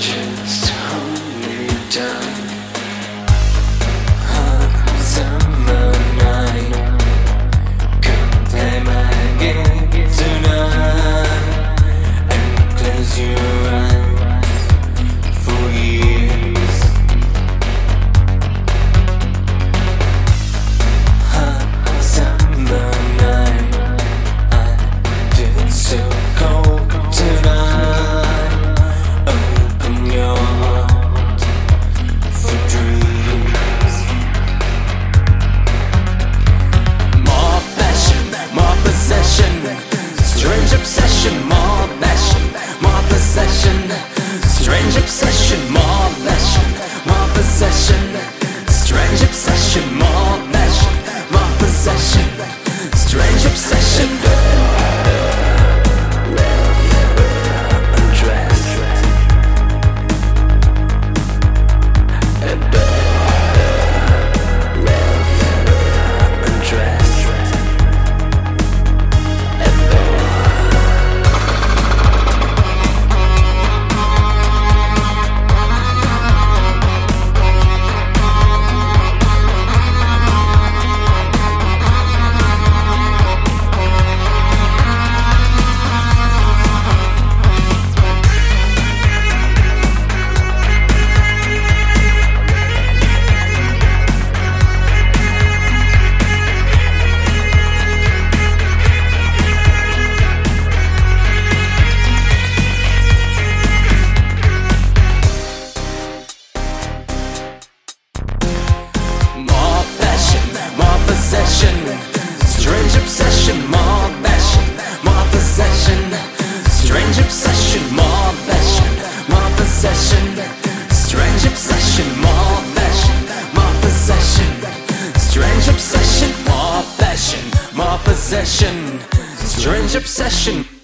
just hold me down. Hot summer night, come play my game tonight and close your eyes for years. Hot summer night, I feel so cold tonight. Open your heart for dreams. More passion, more possession, strange obsession. More passion, more possession, strange obsession. More passion, more possession, strange obsession. More passion, more possession, strange obsession. Possession, strange obsession. More passion, more possession, strange obsession. More passion, more possession, strange obsession. More passion, more possession, strange obsession. More passion, more possession, strange obsession.